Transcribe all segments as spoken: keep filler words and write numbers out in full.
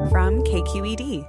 from K Q E D.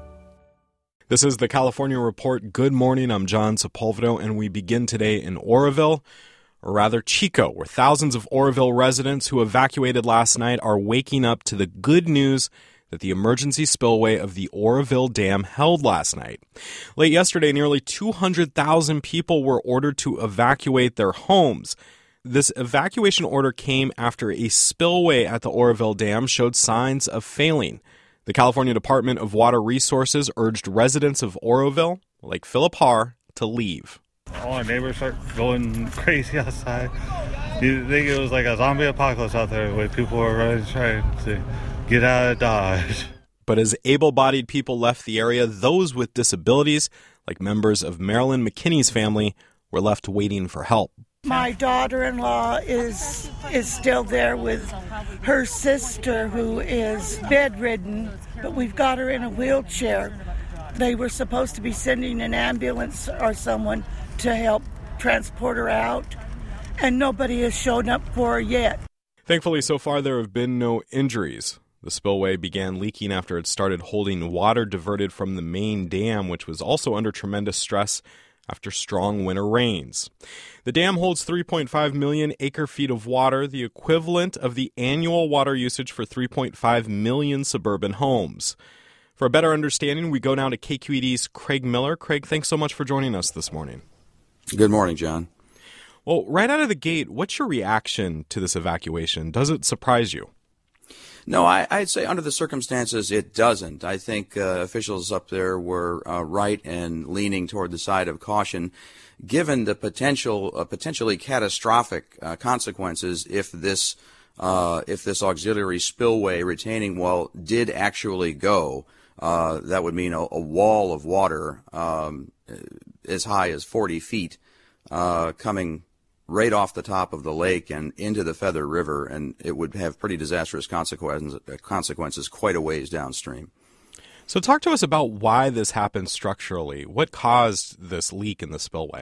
This is the California Report. Good morning. I'm John Sepulveda, and we begin today in Oroville, or rather Chico, where thousands of Oroville residents who evacuated last night are waking up to the good news that the emergency spillway of the Oroville Dam held last night. Late yesterday, nearly two hundred thousand people were ordered to evacuate their homes. This evacuation order came after a spillway at the Oroville Dam showed signs of failing. The California Department of Water Resources urged residents of Oroville, like Philip Haar, to leave. All our neighbors start going crazy outside. You think it was like a zombie apocalypse out there where people were running trying to get out of Dodge. But as able-bodied people left the area, those with disabilities, like members of Marilyn McKinney's family, were left waiting for help. My daughter-in-law is is still there with her sister who is bedridden, but we've got her in a wheelchair. They were supposed to be sending an ambulance or someone to help transport her out, and nobody has shown up for her yet. Thankfully, so far there have been no injuries. The spillway began leaking after it started holding water diverted from the main dam, which was also under tremendous stress after strong winter rains. The dam holds three point five million acre-feet of water, the equivalent of the annual water usage for three point five million suburban homes. For a better understanding, we go now to K Q E D's Craig Miller. Craig, thanks so much for joining us this morning. Good morning, John. Well, right out of the gate, what's your reaction to this evacuation? Does it surprise you? No, I, I'd say under the circumstances, it doesn't. I think uh, officials up there were uh, right in leaning toward the side of caution, given the potential, uh, potentially catastrophic uh, consequences if this, uh, if this auxiliary spillway retaining wall did actually go. Uh, that would mean a, a wall of water um, as high as forty feet uh, coming right off the top of the lake and into the Feather River, and it would have pretty disastrous consequences, consequences quite a ways downstream. So talk to us about why this happened structurally. What caused this leak in the spillway?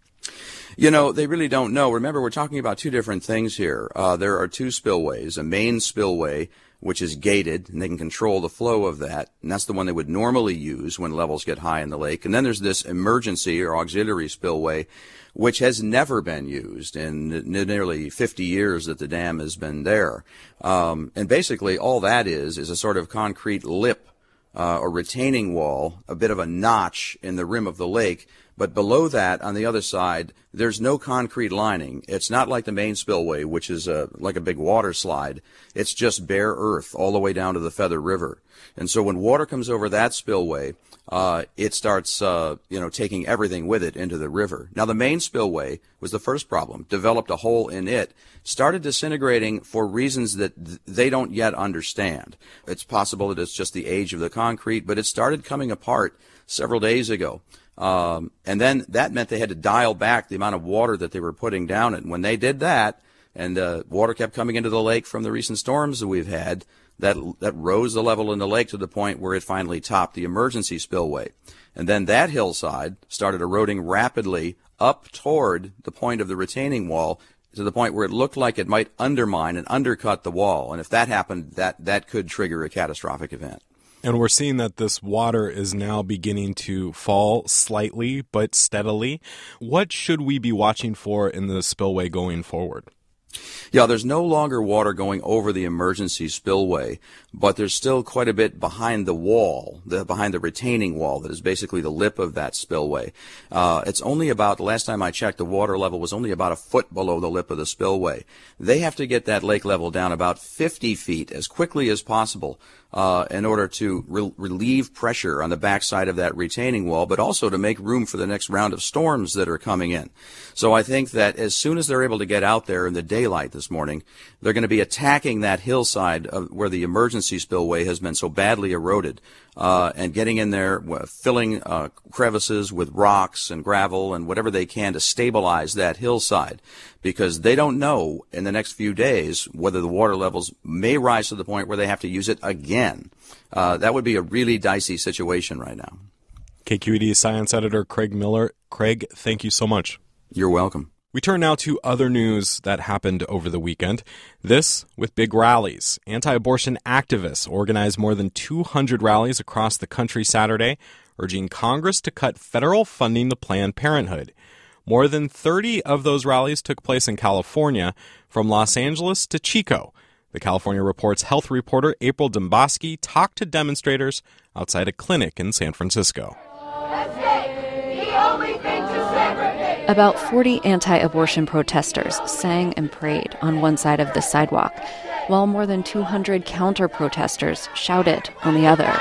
You know, they really don't know. Remember, we're talking about two different things here. Uh, there are two spillways, a main spillway, which is gated, and they can control the flow of that, and that's the one they would normally use when levels get high in the lake. And then there's this emergency or auxiliary spillway, which has never been used in nearly fifty years that the dam has been there. Um, and basically all that is is a sort of concrete lip uh, or retaining wall, a bit of a notch in the rim of the lake. But below that, on the other side, there's no concrete lining. It's not like the main spillway, which is a, like a big water slide. It's just bare earth all the way down to the Feather River. And so when water comes over that spillway, uh, it starts, uh, you know, taking everything with it into the river. Now, the main spillway was the first problem, developed a hole in it, started disintegrating for reasons that th- they don't yet understand. It's possible that it's just the age of the concrete, but it started coming apart several days ago. Um, and then that meant they had to dial back the amount of water that they were putting down it. And when they did that, and uh, water kept coming into the lake from the recent storms that we've had, that that rose the level in the lake to the point where it finally topped the emergency spillway. And then that hillside started eroding rapidly up toward the point of the retaining wall to the point where it looked like it might undermine and undercut the wall. And if that happened, that, that could trigger a catastrophic event. And we're seeing that this water is now beginning to fall slightly but steadily. What should we be watching for in the spillway going forward? Yeah, there's no longer water going over the emergency spillway, but there's still quite a bit behind the wall, the, behind the retaining wall that is basically the lip of that spillway. Uh, it's only about, the last time I checked, the water level was only about a foot below the lip of the spillway. They have to get that lake level down about fifty feet as quickly as possible uh, in order to re- relieve pressure on the backside of that retaining wall, but also to make room for the next round of storms that are coming in. So I think that as soon as they're able to get out there in the daylight this morning, they're going to be attacking that hillside of where the emergency spillway has been so badly eroded, uh, and getting in there, filling uh, crevices with rocks and gravel and whatever they can to stabilize that hillside, because they don't know in the next few days whether the water levels may rise to the point where they have to use it again. Uh, that would be a really dicey situation right now. K Q E D Science Editor Craig Miller. Craig, thank you so much. You're welcome. We turn now to other news that happened over the weekend. This with big rallies. Anti-abortion activists organized more than two hundred rallies across the country Saturday, urging Congress to cut federal funding to Planned Parenthood. More than thirty of those rallies took place in California, from Los Angeles to Chico. The California Report's health reporter April Demboski talked to demonstrators outside a clinic in San Francisco. About forty anti-abortion protesters sang and prayed on one side of the sidewalk, while more than two hundred counter-protesters shouted on the other.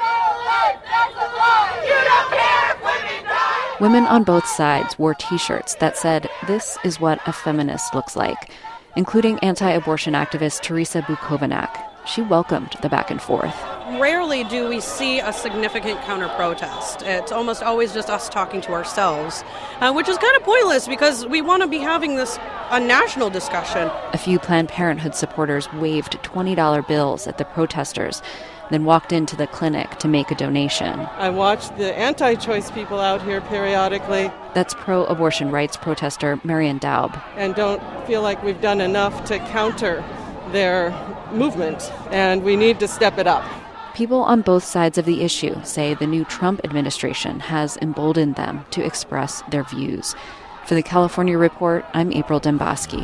Women on both sides wore T-shirts that said, "This is what a feminist looks like," including anti-abortion activist Teresa Bukovac. She welcomed the back and forth. Rarely do we see a significant counter-protest. It's almost always just us talking to ourselves, uh, which is kind of pointless because we want to be having this a national discussion. A few Planned Parenthood supporters waved twenty dollar bills at the protesters, then walked into the clinic to make a donation. I watch the anti-choice people out here periodically. That's pro-abortion rights protester Marian Daub. And don't feel like we've done enough to counter their movement, and we need to step it up. People on both sides of the issue say the new Trump administration has emboldened them to express their views. For the California Report, I'm April Demboski.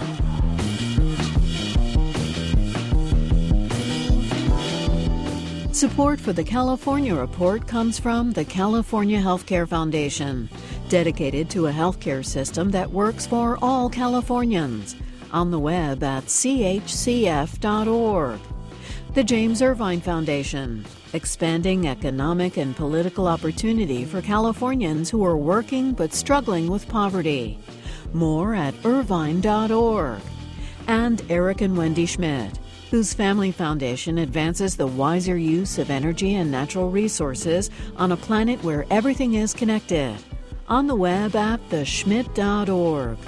Support for the California Report comes from the California Healthcare Foundation, dedicated to a healthcare system that works for all Californians. On the web at c h c f dot org. The James Irvine Foundation, expanding economic and political opportunity for Californians who are working but struggling with poverty. More at irvine dot org. And Eric and Wendy Schmidt, whose family foundation advances the wiser use of energy and natural resources on a planet where everything is connected. On the web at the schmidt dot org.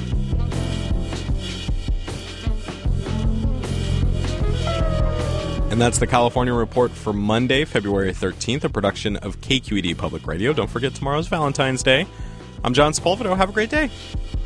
And that's the California Report for Monday, February thirteenth, a production of K Q E D Public Radio. Don't forget tomorrow's Valentine's Day. I'm John Sepulveda. Have a great day.